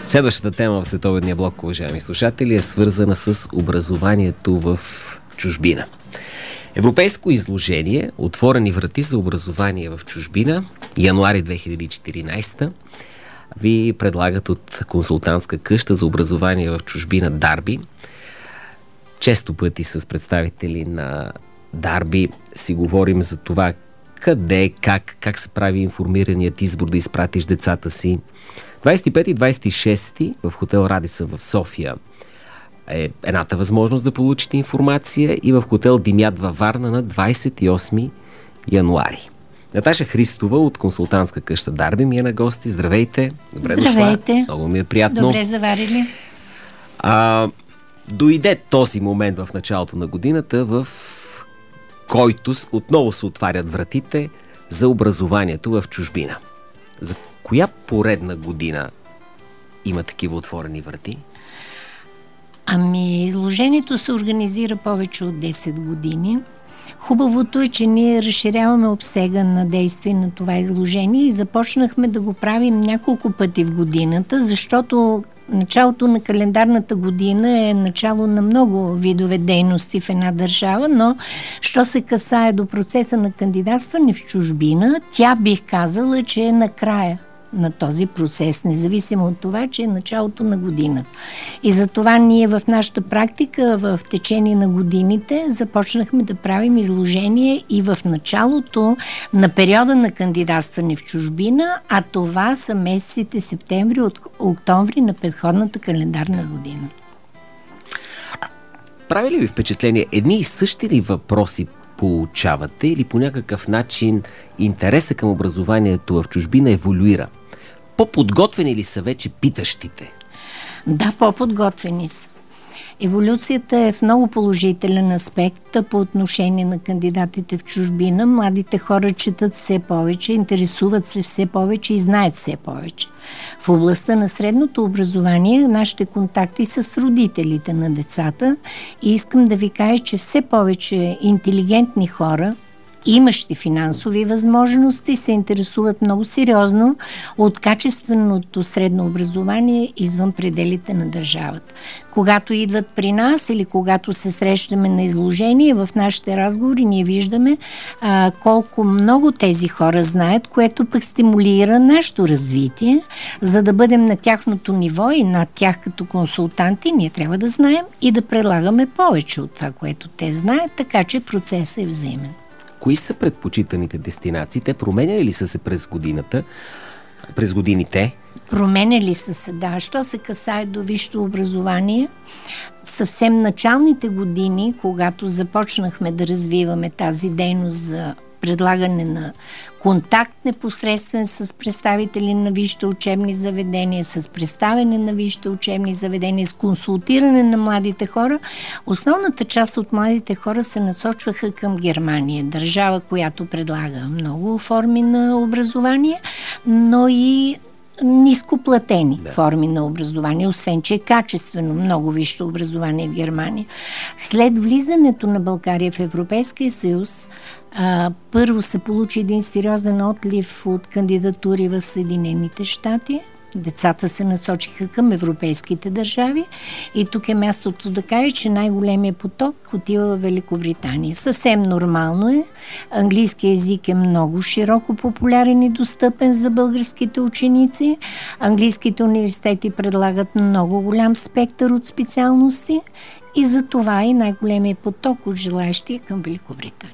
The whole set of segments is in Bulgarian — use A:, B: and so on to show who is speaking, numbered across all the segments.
A: Следващата тема в Световния блок, уважаеми слушатели, е свързана с образованието в чужбина. Европейско изложение "Отворени врати за образование в чужбина", януари 2014, ви предлагат от консултантска къща за образование в чужбина Дарби. Често пъти с представители на Дарби си говорим за това къде, как се прави информираният избор да изпратиш децата си. 25 и 26 в хотел Радисън в София е едната възможност да получите информация, и в хотел Димят във Варна на 28 януари. Наташа Христова от консултантска къща Дарби ми е на гости. Здравейте! Добре дошла! Много ми е приятно.
B: Добре заварили.
A: Дойде този момент в началото на годината, в който отново се отварят вратите за образованието в чужбина. За коя поредна година има такива отворени врати?
B: Изложението се организира повече от 10 години. Хубавото е, че ние разширяваме обсега на действие на това изложение и започнахме да го правим няколко пъти в годината, защото началото на календарната година е начало на много видове дейности в една държава, но що се касае до процеса на кандидатстване в чужбина, тя бих казала, че е накрая на този процес, независимо от това, че е началото на годината. И затова ние в нашата практика в течение на годините започнахме да правим изложение и в началото на периода на кандидатстване в чужбина, а това са месеците септември от октомври на предходната календарна година.
A: Прави ли ви впечатление, едни и същи ли въпроси получавате, или по някакъв начин интереса към образованието в чужбина еволюира? По-подготвени ли са вече питащите?
B: Да, по-подготвени са. Еволюцията е в много положителен аспект по отношение на кандидатите в чужбина. Младите хора четат все повече, интересуват се все повече и знаят все повече. В областта на средното образование нашите контакти са с родителите на децата и искам да ви кажа, че все повече интелигентни хора, имащи финансови възможности, се интересуват много сериозно от качественото средно образование извън пределите на държавата. Когато идват при нас или когато се срещаме на изложение, в нашите разговори ние виждаме колко много тези хора знаят, което пък стимулира нашето развитие. За да бъдем на тяхното ниво и над тях като консултанти, ние трябва да знаем и да предлагаме повече от това, което те знаят, така че процесът е взаимен.
A: Кои са предпочитаните дестинации? Те променяли ли са се през годините?
B: Променяли са се, да. Що се касае до висшето образование, съвсем началните години, когато започнахме да развиваме тази дейност за предлагане на контакт непосредствен с представители на висшите учебни заведения, с представяне на висшите учебни заведения, с консултиране на младите хора, основната част от младите хора се насочваха към Германия, държава, която предлага много форми на образование, но и нископлатени форми на образование, освен че е качествено много висше образование в Германия. След влизането на България в Европейския съюз, първо се получи един сериозен отлив от кандидатури в Съединените щати. Децата се насочиха към европейските държави и тук е мястото да кажа, че най-големият поток отива в Великобритания. Съвсем нормално е. Английски език е много широко популярен и достъпен за българските ученици. Английските университети предлагат много голям спектър от специалности и за това и най-големият поток от желаещи към Великобритания.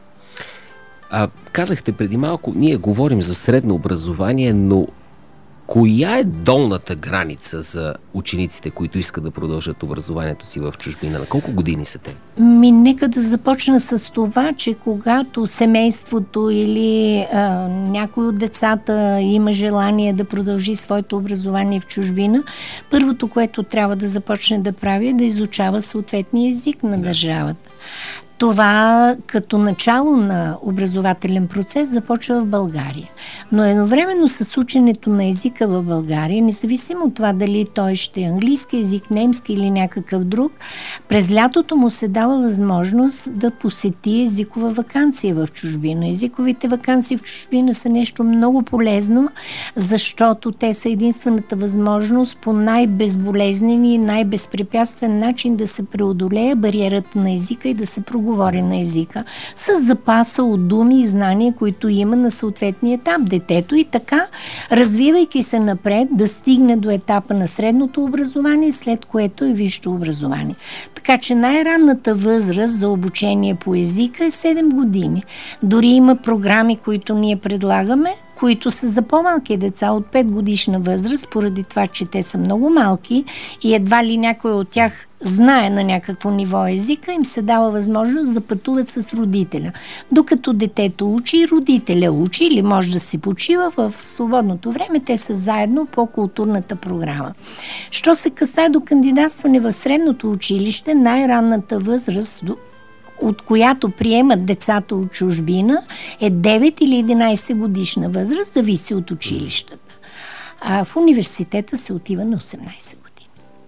A: Казахте преди малко, ние говорим за средно образование, но коя е долната граница за учениците, които искат да продължат образованието си в чужбина? На колко години са те?
B: Нека да започна с това, че когато семейството или някой от децата има желание да продължи своето образование в чужбина, първото, което трябва да започне да прави, е да изучава съответния език на държавата. Това като начало на образователен процес започва в България. Но едновременно с ученето на езика в България, независимо от това дали той ще е английски език, немски или някакъв друг, през лятото му се дава възможност да посети езикова ваканция в чужбина. Езиковите ваканции в чужбина са нещо много полезно, защото те са единствената възможност по най-безболезнен и най-безпрепятствен начин да се преодолее бариерата на езика и да се проговори на езика с запаса от думи и знания, които има на съответния етап детето, и така, развивайки се напред, да стигне до етапа на средното образование, след което е висшето образование. Така че най-ранната възраст за обучение по езика е 7 години. Дори има програми, които ние предлагаме, които са за по-малки деца от 5 годишна възраст, поради това, че те са много малки и едва ли някой от тях знае на някакво ниво езика, им се дава възможност да пътуват с родителя. Докато детето учи, родителя учи или може да си почива в свободното време, те са заедно по културната програма. Що се касае до кандидатстване в средното училище, най-ранната възраст, от която приемат децата от чужбина, е 9 или 11 годишна възраст, зависи от училищата. А в университета се отива на 18 години.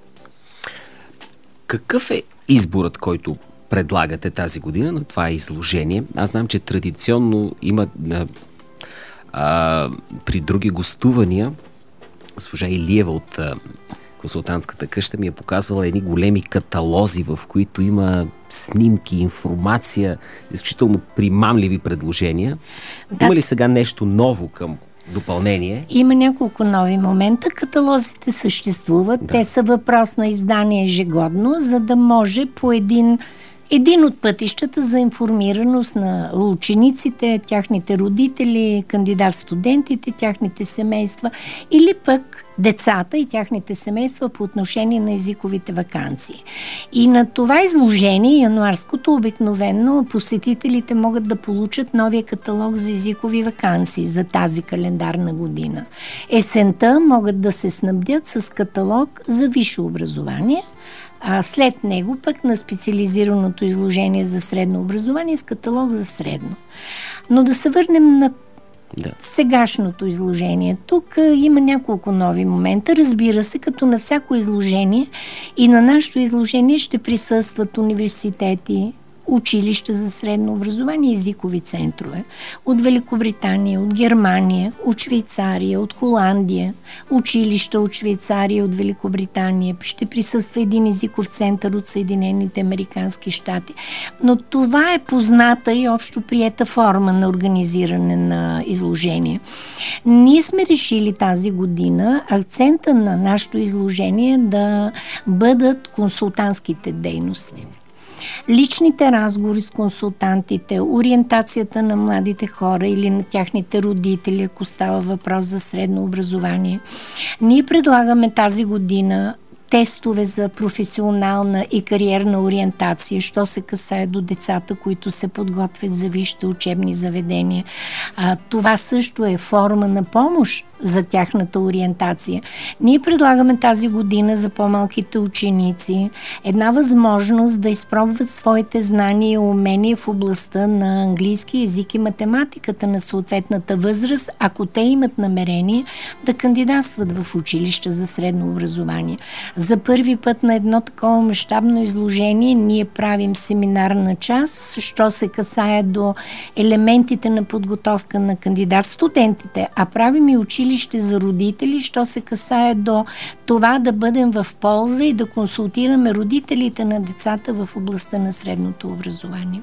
A: Какъв е изборът, който предлагате тази година на това изложение? Аз знам, че традиционно има при други гостувания госпожа Илиева от консултантската къща ми е показвала едни големи каталози, в които има снимки, информация, изключително примамливи предложения. Да. Има ли сега нещо ново към допълнение?
B: Има няколко нови момента. Каталозите съществуват. Да. Те са въпрос на издание ежегодно, за да може по един от пътищата за информираност на учениците, тяхните родители, кандидат-студентите, тяхните семейства или пък децата и тяхните семейства по отношение на езиковите ваканции. И на това изложение, януарското, обикновено посетителите могат да получат новия каталог за езикови ваканции за тази календарна година. Есента могат да се снабдят с каталог за висше образование, а след него пък на специализираното изложение за средно образование с каталог за средно. Но да се върнем на сегашното изложение. Тук има няколко нови момента. Разбира се, като на всяко изложение и на нашето изложение ще присъстват университети, училища за средно образование и езикови центрове от Великобритания, от Германия, от Швейцария, от Холандия, училища от Швейцария, от Великобритания. Ще присъства един езиков център от Съединените американски щати. Но това е позната и общо приета форма на организиране на изложение. Ние сме решили тази година акцента на нашето изложение да бъдат консултантските дейности. Личните разговори с консултантите, ориентацията на младите хора или на тяхните родители, ако става въпрос за средно образование. Ние предлагаме тази година тестове за професионална и кариерна ориентация, що се касае до децата, които се подготвят за висшите учебни заведения. Това също е форма на помощ за тяхната ориентация. Ние предлагаме тази година за по-малките ученици една възможност да изпробват своите знания и умения в областта на английски език и математиката на съответната възраст, ако те имат намерение да кандидатстват в училище за средно образование. За първи път на едно такова мащабно изложение ние правим семинарна част, що се касае до елементите на подготовка на кандидат-студентите, а правим и училище за родители, що се касае до това да бъдем в полза и да консултираме родителите на децата в областта на средното образование.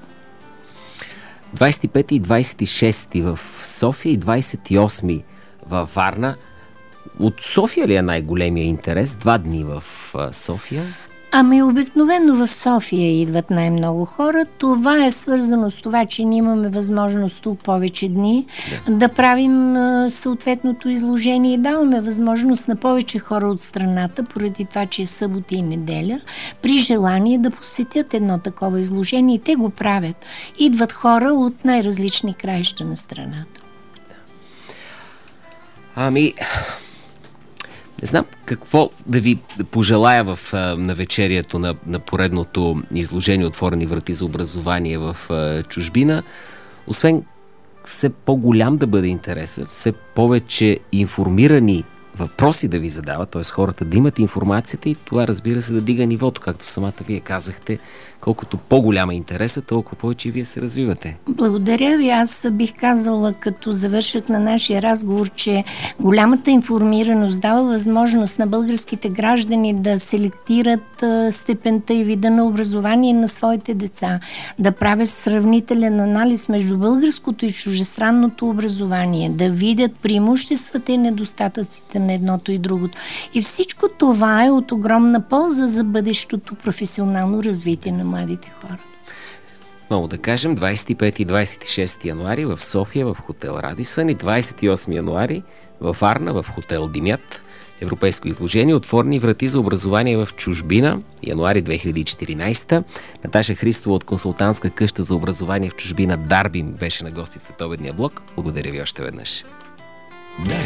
A: 25 и 26 в София и 28 във Варна. От София ли е най-големия интерес? 2 дни в София?
B: Ами обикновено в София идват най-много хора. Това е свързано с това, че ние имаме възможност тук повече дни да правим съответното изложение и даваме възможност на повече хора от страната, поради това, че е събота и неделя, при желание да посетят едно такова изложение и те го правят. Идват хора от най-различни краища на страната.
A: Ами, Не знам какво да ви пожелая в навечерието на поредното изложение "Отворени врати за образование в чужбина", освен все по-голям да бъде интересът, все повече информирани въпроси да ви задават, т.е. хората да имат информацията, и това, разбира се, да дига нивото, както самата вие казахте. Колкото по-голяма интереса, толкова повече и вие се развивате.
B: Благодаря ви. Аз бих казала, като завършък на нашия разговор, че голямата информираност дава възможност на българските граждани да селектират степента и вида на образование на своите деца, да правят сравнителен анализ между българското и чужестранното образование, да видят преимуществата и недостатъците на едното и другото. И всичко това е от огромна полза за бъдещото професионално развитие на младите хора.
A: Много да кажем, 25 и 26 януари в София в хотел Радисън и 28 януари в Варна в хотел Димят. Европейско изложение "Отворени врати за образование в чужбина", януари 2014. Наташа Христова от консултантска къща за образование в чужбина "Дарби" беше на гости в следобедния блок. Благодаря ви още веднъж.